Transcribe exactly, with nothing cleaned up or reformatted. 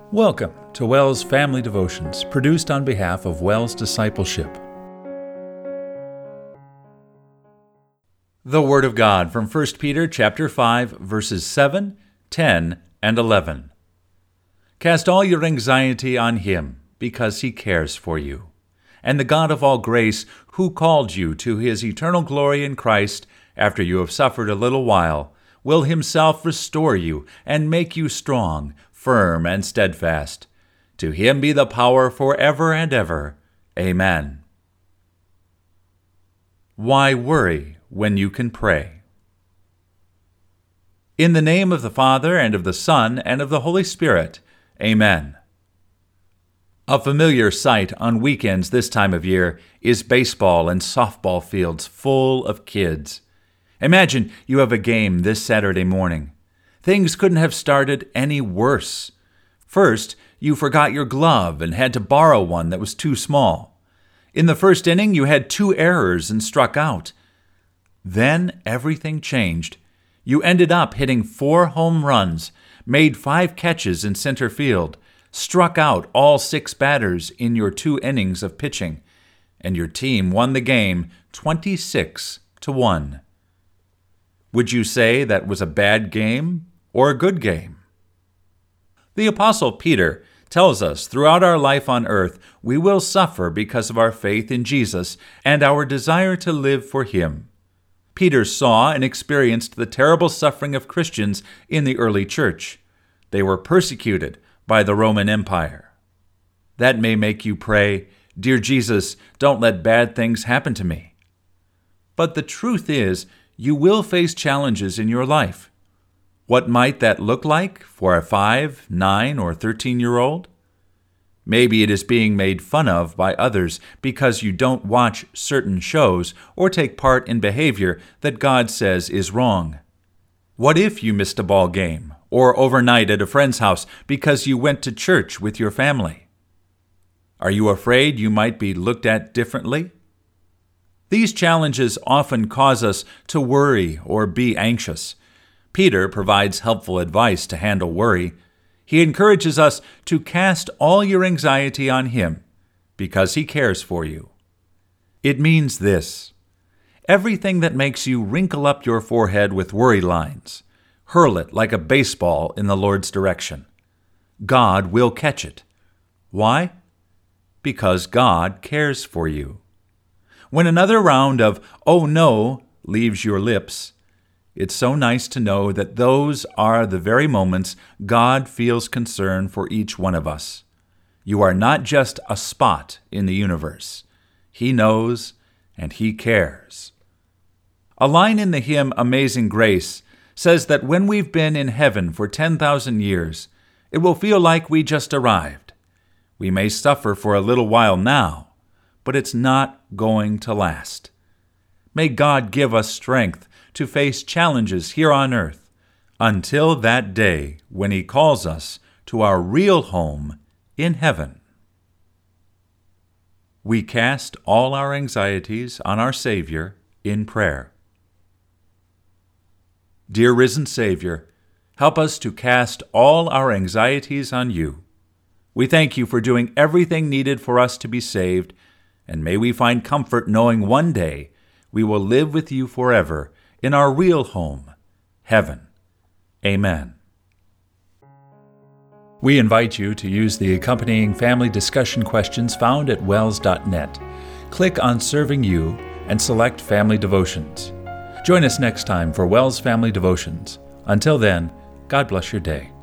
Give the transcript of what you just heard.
Welcome to WELS Family Devotions, produced on behalf of WELS Discipleship. The Word of God from First Peter chapter five, verses seven, ten, and eleven. Cast all your anxiety on Him, because He cares for you. And the God of all grace, who called you to His eternal glory in Christ, after you have suffered a little while, will Himself restore you and make you strong, firm, and steadfast. To Him be the power forever and ever. Amen. Why worry when you can pray? In the name of the Father, and of the Son, and of the Holy Spirit. Amen. A familiar sight on weekends this time of year is baseball and softball fields full of kids. Imagine you have a game this Saturday morning. Things couldn't have started any worse. First, you forgot your glove and had to borrow one that was too small. In the first inning, you had two errors and struck out. Then everything changed. You ended up hitting four home runs, made five catches in center field, struck out all six batters in your two innings of pitching, and your team won the game twenty-six to one. Would you say that was a bad game or a good game? The Apostle Peter tells us throughout our life on earth we will suffer because of our faith in Jesus and our desire to live for Him. Peter saw and experienced the terrible suffering of Christians in the early church. They were persecuted by the Roman Empire. That may make you pray, "Dear Jesus, don't let bad things happen to me." But the truth is, you will face challenges in your life. What might that look like for a five, nine, or thirteen-year-old? Maybe it is being made fun of by others because you don't watch certain shows or take part in behavior that God says is wrong. What if you missed a ball game or overnight at a friend's house because you went to church with your family? Are you afraid you might be looked at differently? These challenges often cause us to worry or be anxious. Peter provides helpful advice to handle worry. He encourages us to cast all your anxiety on Him, because He cares for you. It means this: everything that makes you wrinkle up your forehead with worry lines, hurl it like a baseball in the Lord's direction. God will catch it. Why? Because God cares for you. When another round of "oh no" leaves your lips, it's so nice to know that those are the very moments God feels concern for each one of us. You are not just a spot in the universe. He knows and He cares. A line in the hymn Amazing Grace says that when we've been in heaven for ten thousand years, it will feel like we just arrived. We may suffer for a little while now, but it's not going to last. May God give us strength to face challenges here on earth until that day when He calls us to our real home in heaven. We cast all our anxieties on our Savior in prayer. Dear risen Savior, help us to cast all our anxieties on You. We thank You for doing everything needed for us to be saved, and may we find comfort knowing one day we will live with You forever in our real home, heaven. Amen. We invite you to use the accompanying family discussion questions found at wels dot net. Click on Serving You and select Family Devotions. Join us next time for WELS Family Devotions. Until then, God bless your day.